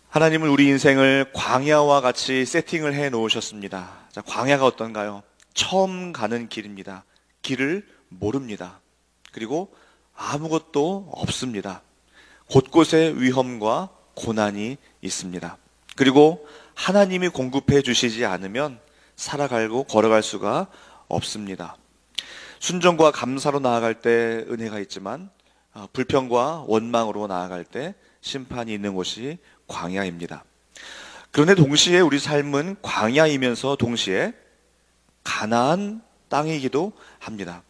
하나님은 우리 인생을 광야와 같이 세팅을 해 놓으셨습니다. 자, 광야가 어떤가요? 처음 가는 길입니다. 길을 모릅니다. 그리고 아무것도 없습니다. 곳곳에 위험과 고난이 있습니다. 그리고 하나님이 공급해 주시지 않으면 살아가고 걸어갈 수가 없습니다. 순종과 감사로 나아갈 때 은혜가 있지만 불평과 원망으로 나아갈 때 심판이 있는 곳이 광야입니다. 그런데 동시에 우리 삶은 광야이면서 동시에 가나안 땅이기도 합니다.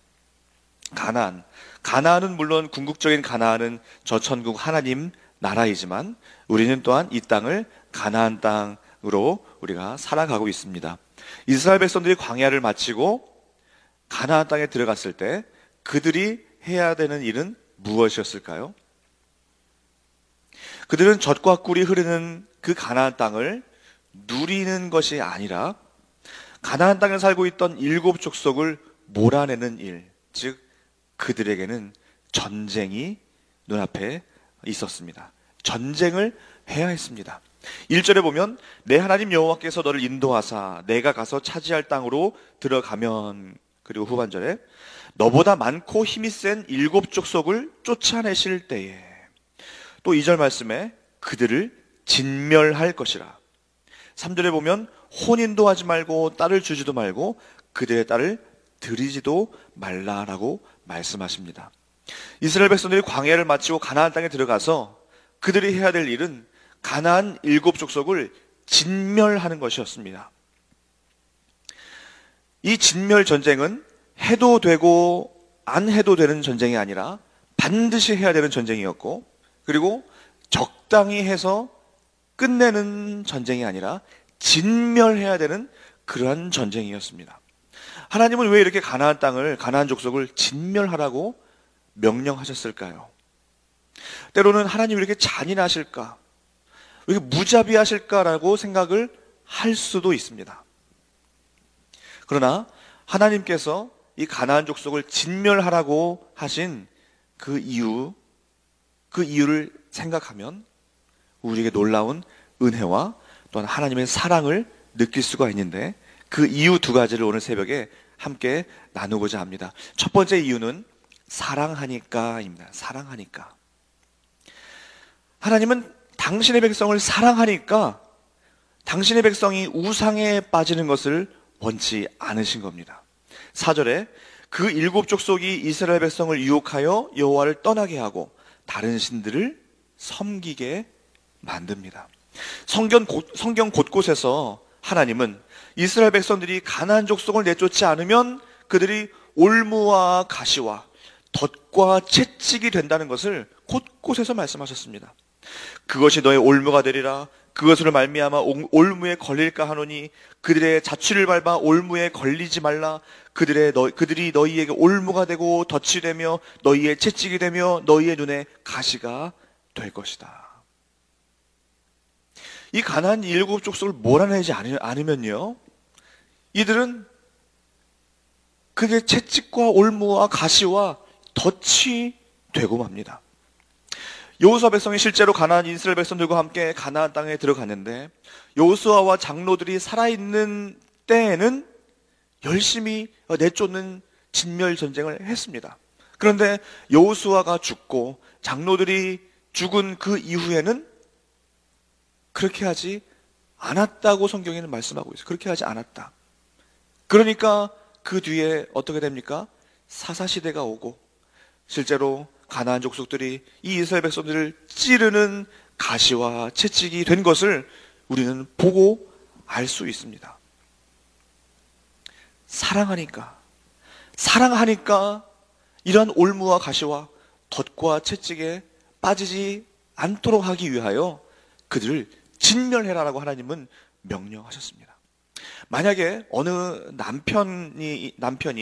가나안은 물론 궁극적인 가나안은 저 천국 하나님 나라이지만 우리는 또한 이 땅을 가나안 땅으로 우리가 살아가고 있습니다. 이스라엘 백성들이 광야를 마치고 가나안 땅에 들어갔을 때 그들이 해야 되는 일은 무엇이었을까요? 그들은 젖과 꿀이 흐르는 그 가나안 땅을 누리는 것이 아니라 가나안 땅에 살고 있던 7 족속을 몰아내는 일, 즉 그들에게는 전쟁이 눈앞에 있었습니다. 전쟁을 해야 했습니다. 1절에 보면 내 하나님 여호와께서 너를 인도하사 내가 가서 차지할 땅으로 들어가면, 그리고 후반절에 너보다 많고 힘이 센 7 족속을 쫓아내실 때에, 또 2절 말씀에 그들을 진멸할 것이라. 3절에 보면 혼인도 하지 말고 딸을 주지도 말고 그들의 딸을 들이지도 말라라고 말씀하십니다. 이스라엘 백성들이 광야를 마치고 가나안 땅에 들어가서 그들이 해야 될 일은 가나안 7 족속을 진멸하는 것이었습니다. 이 진멸 전쟁은 해도 되고 안 해도 되는 전쟁이 아니라 반드시 해야 되는 전쟁이었고, 그리고 적당히 해서 끝내는 전쟁이 아니라 진멸해야 되는 그러한 전쟁이었습니다. 하나님은 왜 이렇게 가나안 땅을, 가나안 족속을 진멸하라고 명령하셨을까요? 때로는 하나님이 이렇게 잔인하실까, 왜 이렇게 무자비하실까라고 생각을 할 수도 있습니다. 그러나 하나님께서 이 가나안 족속을 진멸하라고 하신 그 이유를 생각하면 우리에게 놀라운 은혜와 또한 하나님의 사랑을 느낄 수가 있는데, 그 이유 2가지를 오늘 새벽에 함께 나누고자 합니다. 첫 번째 이유는 사랑하니까입니다. 사랑하니까. 하나님은 당신의 백성을 사랑하니까 당신의 백성이 우상에 빠지는 것을 원치 않으신 겁니다. 4절에 그 7 족속이 이스라엘 백성을 유혹하여 여호와를 떠나게 하고 다른 신들을 섬기게 만듭니다. 성경 곳곳에서 하나님은 이스라엘 백성들이 가나안 족속을 내쫓지 않으면 그들이 올무와 가시와 덫과 채찍이 된다는 것을 곳곳에서 말씀하셨습니다. 그것이 너의 올무가 되리라. 그것으로 말미암아 올무에 걸릴까 하노니 그들의 자취를 밟아 올무에 걸리지 말라. 그들이 너희에게 올무가 되고 덫이 되며 너희의 채찍이 되며 너희의 눈에 가시가 될 것이다. 이 가나안 7 족속을 몰아내지 않으면요, 이들은 그게 채찍과 올무와 가시와 덫이 되고 맙니다. 여호수아 백성이 실제로 가나안 이스라엘 백성들과 함께 가나안 땅에 들어갔는데, 여호수아와 장로들이 살아있는 때에는 열심히 내쫓는 진멸 전쟁을 했습니다. 그런데 여호수아가 죽고 장로들이 죽은 그 이후에는 그렇게 하지 않았다고 성경에는 말씀하고 있어요. 그렇게 하지 않았다. 그러니까 그 뒤에 어떻게 됩니까? 사사시대가 오고 실제로 가나안 족속들이 이 이스라엘 백성들을 찌르는 가시와 채찍이 된 것을 우리는 보고 알 수 있습니다. 사랑하니까 이러한 올무와 가시와 덫과 채찍에 빠지지 않도록 하기 위하여 그들을 진멸해라라고 하나님은 명령하셨습니다. 만약에 어느 남편이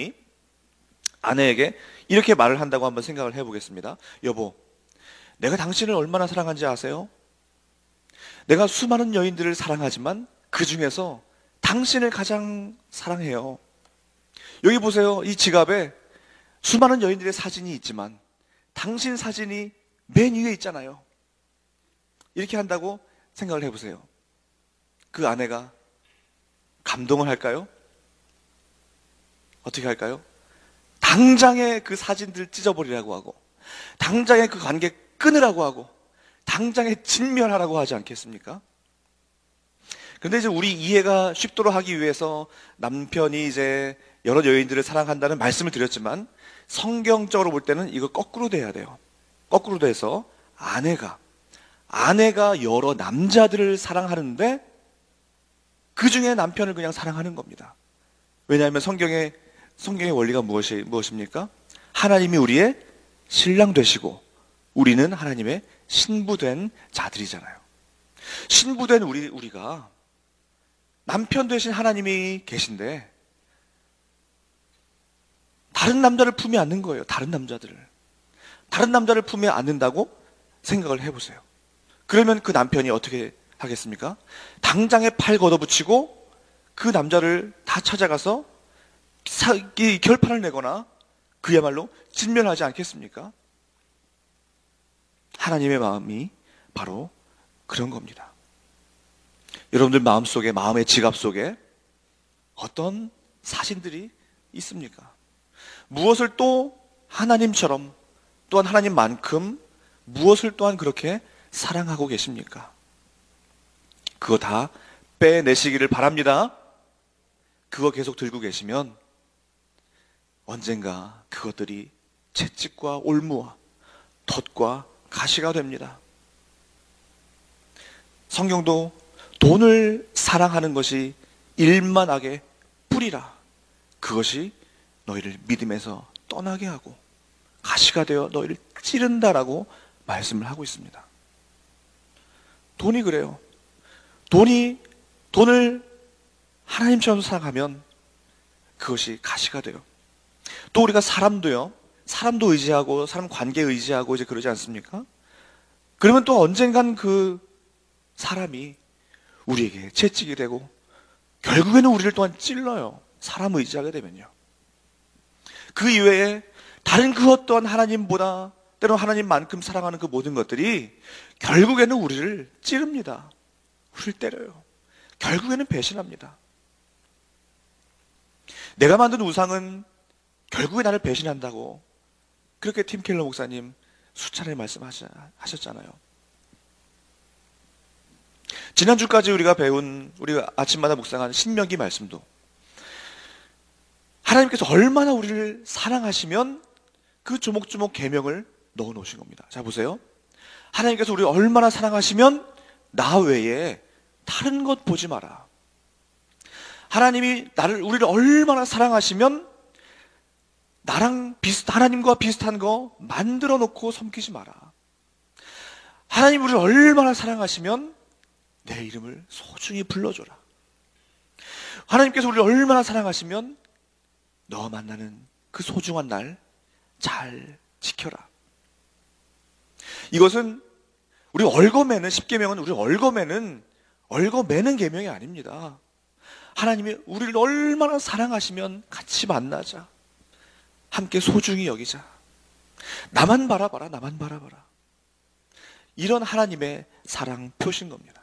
아내에게 이렇게 말을 한다고 한번 생각을 해보겠습니다. 여보, 내가 당신을 얼마나 사랑하는지 아세요? 내가 수많은 여인들을 사랑하지만 그 중에서 당신을 가장 사랑해요. 여기 보세요. 이 지갑에 수많은 여인들의 사진이 있지만 당신 사진이 맨 위에 있잖아요. 이렇게 한다고 생각을 해보세요. 그 아내가 감동을 할까요? 어떻게 할까요? 당장에 그 사진들 찢어버리라고 하고, 당장에 그 관계 끊으라고 하고, 당장에 진멸하라고 하지 않겠습니까? 근데 이제 우리 이해가 쉽도록 하기 위해서 남편이 이제 여러 여인들을 사랑한다는 말씀을 드렸지만, 성경적으로 볼 때는 이거 거꾸로 돼야 돼요. 거꾸로 돼서 아내가 여러 남자들을 사랑하는데 그 중에 남편을 그냥 사랑하는 겁니다. 왜냐하면 성경의 원리가 무엇입니까? 하나님이 우리의 신랑 되시고 우리는 하나님의 신부된 자들이잖아요. 신부된 우리가 남편 되신 하나님이 계신데 다른 남자를 품에 안는 거예요. 다른 남자를 품에 안는다고 생각을 해보세요. 그러면 그 남편이 어떻게 하겠습니까? 당장에 팔 걷어붙이고 그 남자를 다 찾아가서 결판을 내거나 그야말로 진멸하지 않겠습니까? 하나님의 마음이 바로 그런 겁니다. 여러분들 마음의 지갑 속에 어떤 사진들이 있습니까? 무엇을 또 하나님처럼, 또한 하나님만큼 무엇을 또한 그렇게 사랑하고 계십니까? 그거 다 빼내시기를 바랍니다. 그거 계속 들고 계시면 언젠가 그것들이 채찍과 올무와 덫과 가시가 됩니다. 성경도 돈을 사랑하는 것이 일만하게 뿌리라. 그것이 너희를 믿음에서 떠나게 하고 가시가 되어 너희를 찌른다라고 말씀을 하고 있습니다. 돈이 그래요. 돈을 하나님처럼 사랑하면 그것이 가시가 돼요. 또 우리가 사람도 의지하고 사람 관계 의지하고 이제 그러지 않습니까? 그러면 또 언젠간 그 사람이 우리에게 채찍이 되고 결국에는 우리를 또한 찔러요. 사람 의지하게 되면요. 그 이외에 다른 그 어떠한 하나님보다 때로는 하나님만큼 사랑하는 그 모든 것들이 결국에는 우리를 찌릅니다. 우리를 때려요. 결국에는 배신합니다. 내가 만든 우상은 결국에 나를 배신한다고 그렇게 팀 켈러 목사님 수차례 말씀하셨잖아요. 지난주까지 우리가 아침마다 묵상한 신명기 말씀도 하나님께서 얼마나 우리를 사랑하시면 그 조목조목 계명을 넣어 놓으신 겁니다. 자, 보세요. 하나님께서 우리를 얼마나 사랑하시면 나 외에 다른 것 보지 마라. 하나님이 우리를 얼마나 사랑하시면 하나님과 비슷한 거 만들어 놓고 섬기지 마라. 하나님 우리를 얼마나 사랑하시면 내 이름을 소중히 불러줘라. 하나님께서 우리를 얼마나 사랑하시면 너 만나는 그 소중한 날 잘 지켜라. 이것은 우리 얽어매는 10계명은 우리 얽어매는 계명이 아닙니다. 하나님이 우리를 얼마나 사랑하시면 같이 만나자. 함께 소중히 여기자. 나만 바라봐라. 이런 하나님의 사랑 표시인 겁니다.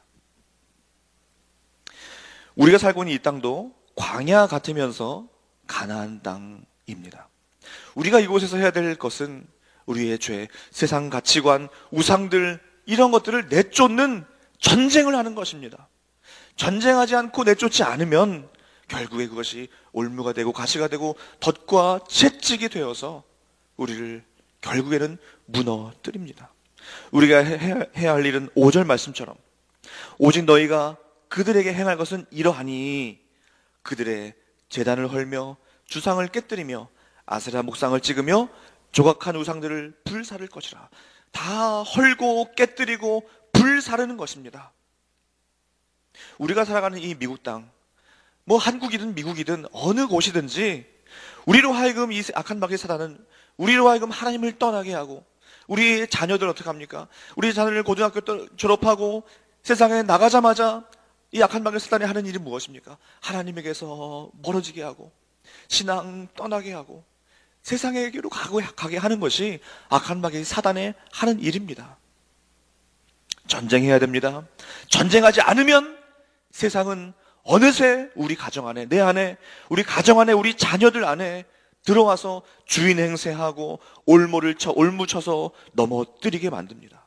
우리가 살고 있는 이 땅도 광야 같으면서 가나안 땅입니다. 우리가 이곳에서 해야 될 것은 우리의 죄, 세상 가치관, 우상들 이런 것들을 내쫓는 전쟁을 하는 것입니다. 전쟁하지 않고 내쫓지 않으면 결국에 그것이 올무가 되고 가시가 되고 덫과 채찍이 되어서 우리를 결국에는 무너뜨립니다. 우리가 해야 할 일은 5절 말씀처럼 오직 너희가 그들에게 행할 것은 이러하니 그들의 제단을 헐며 주상을 깨뜨리며 아세라 목상을 찍으며 조각한 우상들을 불사를 것이라. 다 헐고 깨뜨리고 불사르는 것입니다. 우리가 살아가는 이 미국 땅, 한국이든 미국이든 어느 곳이든지 우리로 하여금 이 악한 마귀의 사단은 우리로 하여금 하나님을 떠나게 하고 우리 자녀들 어떻게 합니까? 우리 자녀를 고등학교 졸업하고 세상에 나가자마자 이 악한 마귀의 사단이 하는 일이 무엇입니까? 하나님에게서 멀어지게 하고 신앙 떠나게 하고 세상에게로 가게 하는 것이 악한 마귀의 사단의 하는 일입니다. 전쟁해야 됩니다. 전쟁하지 않으면 세상은 어느새 우리 가정 안에, 내 안에, 우리 가정 안에, 우리 자녀들 안에 들어와서 주인 행세하고 올무쳐서 넘어뜨리게 만듭니다.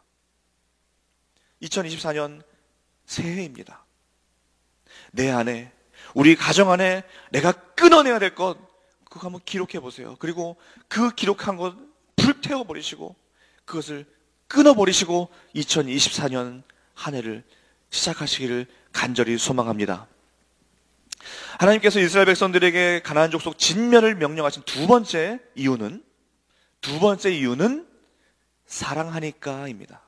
2024년 새해입니다. 내 안에, 우리 가정 안에 내가 끊어내야 될 것, 그거 한번 기록해 보세요. 그리고 그 기록한 것 불태워버리시고 그것을 끊어버리시고 2024년 한 해를 시작하시기를 간절히 소망합니다. 하나님께서 이스라엘 백성들에게 가나안 족속 진멸을 명령하신 두 번째 이유는 사랑하니까입니다.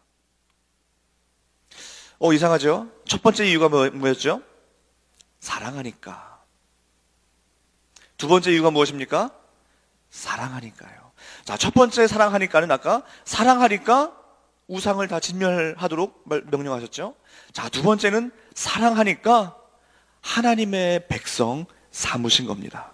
이상하죠? 첫 번째 이유가 뭐였죠? 사랑하니까. 두 번째 이유가 무엇입니까? 사랑하니까요. 자, 첫 번째 사랑하니까는 아까 사랑하니까 우상을 다 진멸하도록 명령하셨죠? 자, 두 번째는 사랑하니까 하나님의 백성 삼으신 겁니다.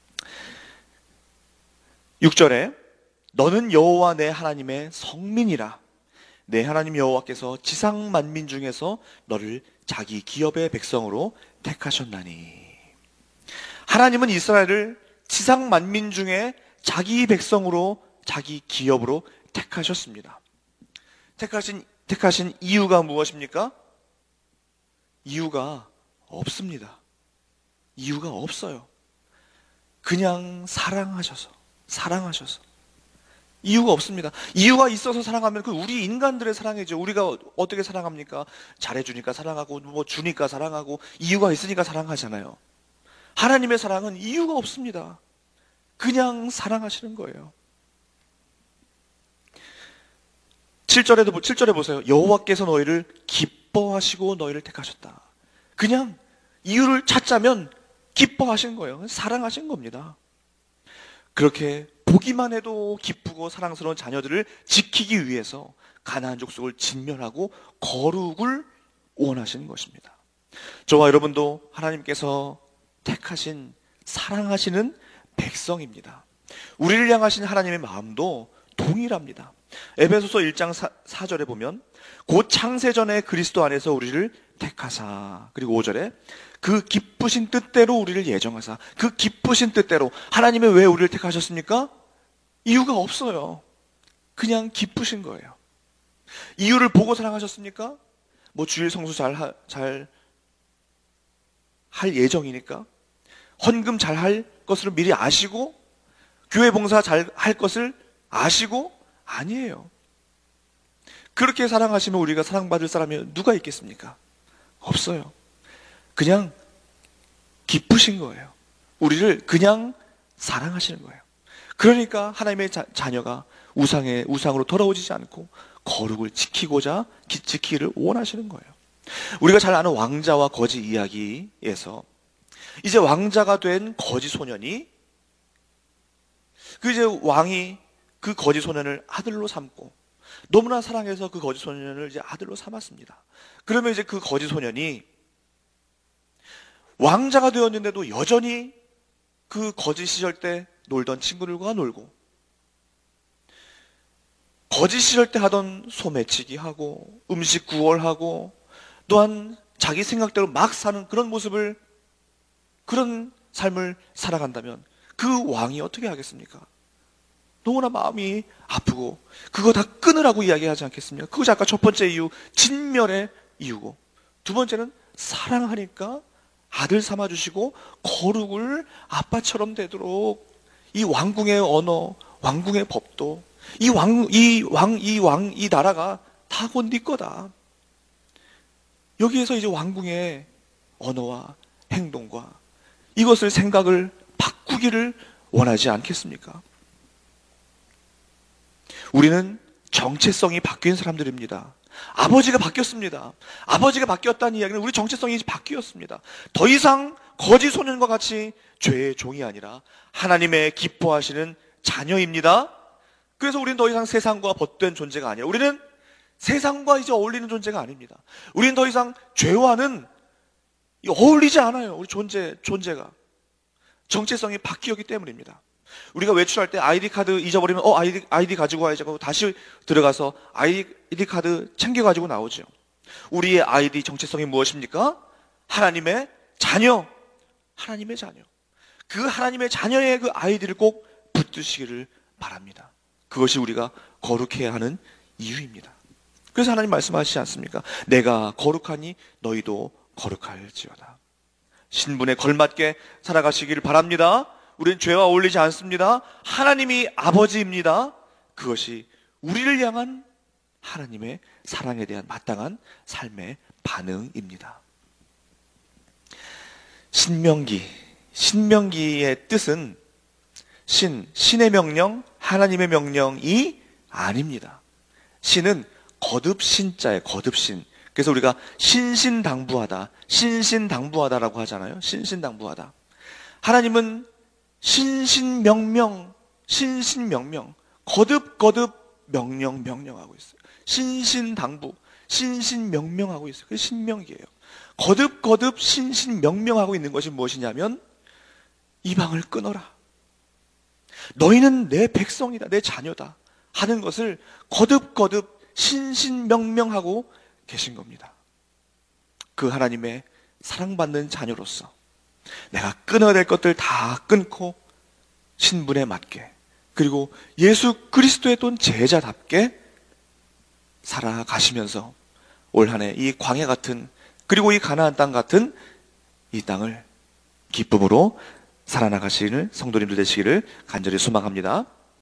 6절에 너는 여호와 내 하나님의 성민이라. 내 하나님 여호와께서 지상 만민 중에서 너를 자기 기업의 백성으로 택하셨나니. 하나님은 이스라엘을 지상 만민 중에 자기 백성으로, 자기 기업으로 택하셨습니다. 택하신 이유가 무엇입니까? 이유가 없습니다. 이유가 없어요. 그냥 사랑하셔서. 이유가 없습니다. 이유가 있어서 사랑하면 그 우리 인간들의 사랑이죠. 우리가 어떻게 사랑합니까? 잘해주니까 사랑하고, 뭐 주니까 사랑하고, 이유가 있으니까 사랑하잖아요. 하나님의 사랑은 이유가 없습니다. 그냥 사랑하시는 거예요. 7절에 보세요. 여호와께서 너희를 기뻐하시고 너희를 택하셨다. 그냥 이유를 찾자면 기뻐하신 거예요. 사랑하신 겁니다. 그렇게 보기만 해도 기쁘고 사랑스러운 자녀들을 지키기 위해서 가나안 족속을 진멸하고 거룩을 원하시는 것입니다. 저와 여러분도 하나님께서 택하신, 사랑하시는 백성입니다. 우리를 향하신 하나님의 마음도 동일합니다. 에베소서 1장 4절에 보면 곧 창세전에 그리스도 안에서 우리를 택하사, 그리고 5절에 그 기쁘신 뜻대로 우리를 예정하사. 그 기쁘신 뜻대로. 하나님이 왜 우리를 택하셨습니까? 이유가 없어요. 그냥 기쁘신 거예요. 이유를 보고 사랑하셨습니까? 뭐 주일 성수 잘 할 예정이니까, 헌금 잘 할 것을 미리 아시고, 교회 봉사 잘 할 것을 아시고, 아니에요. 그렇게 사랑하시면 우리가 사랑받을 사람이 누가 있겠습니까? 없어요. 그냥 기쁘신 거예요. 우리를 그냥 사랑하시는 거예요. 그러니까 하나님의 자녀가 우상으로 돌아오지 않고 거룩을 지키기를 원하시는 거예요. 우리가 잘 아는 왕자와 거지 이야기에서 이제 왕자가 된 거지 소년이 이제 왕이 그 거지 소년을 아들로 삼고 너무나 사랑해서 그 거지 소년을 이제 아들로 삼았습니다. 그러면 이제 그 거지 소년이 왕자가 되었는데도 여전히 그 거지 시절 때 놀던 친구들과 놀고, 거지 시절 때 하던 소매치기 하고 음식 구걸하고 또한 자기 생각대로 막 사는 그런 삶을 살아간다면 그 왕이 어떻게 하겠습니까? 너무나 마음이 아프고 그거 다 끊으라고 이야기하지 않겠습니까? 그것이 아까 첫 번째 이유, 진멸의 이유고, 두 번째는 사랑하니까 아들 삼아주시고 거룩을 아빠처럼 되도록 이 왕궁의 언어, 왕궁의 법도 이 나라가 다 곧 네 거다. 여기에서 이제 왕궁의 언어와 행동과 이것을 생각을 바꾸기를 원하지 않겠습니까? 우리는 정체성이 바뀐 사람들입니다. 아버지가 바뀌었습니다. 아버지가 바뀌었다는 이야기는 우리 정체성이 바뀌었습니다. 더 이상 거지 소년과 같이 죄의 종이 아니라 하나님의 기뻐하시는 자녀입니다. 그래서 우리는 더 이상 세상과 벗된 존재가 아니에요. 우리는 세상과 이제 어울리는 존재가 아닙니다. 우리는 더 이상 죄와는 어울리지 않아요. 우리 존재가. 정체성이 바뀌었기 때문입니다. 우리가 외출할 때 아이디 카드 잊어버리면 아이디 가지고 와야지 하고 다시 들어가서 아이디 카드 챙겨가지고 나오죠. 우리의 아이디 정체성이 무엇입니까? 하나님의 자녀. 하나님의 자녀. 그 하나님의 자녀의 그 아이디를 꼭 붙드시기를 바랍니다. 그것이 우리가 거룩해야 하는 이유입니다. 그래서 하나님 말씀하시지 않습니까? 내가 거룩하니 너희도 거룩할지어다. 신분에 걸맞게 살아가시기를 바랍니다. 우리는 죄와 어울리지 않습니다. 하나님이 아버지입니다. 그것이 우리를 향한 하나님의 사랑에 대한 마땅한 삶의 반응입니다. 신명기의 뜻은 신의 명령, 하나님의 명령이 아닙니다. 신은 거듭신자예요. 거듭신. 그래서 우리가 신신당부하다라고 하잖아요. 신신당부하다. 하나님은 신신명명, 거듭 명령하고 있어요. 신신당부, 신신명명하고 있어요. 그게 신명기예요. 거듭 신신명명하고 있는 것이 무엇이냐면 이방을 끊어라. 너희는 내 백성이다, 내 자녀다 하는 것을 거듭 신신명명하고 계신 겁니다. 그 하나님의 사랑받는 자녀로서 내가 끊어야 될 것들 다 끊고 신분에 맞게, 그리고 예수 그리스도의 돈 제자답게 살아가시면서 올 한 해 이 광야 같은, 그리고 이 가나안 땅 같은 이 땅을 기쁨으로 살아나가시는 성도님들 되시기를 간절히 소망합니다.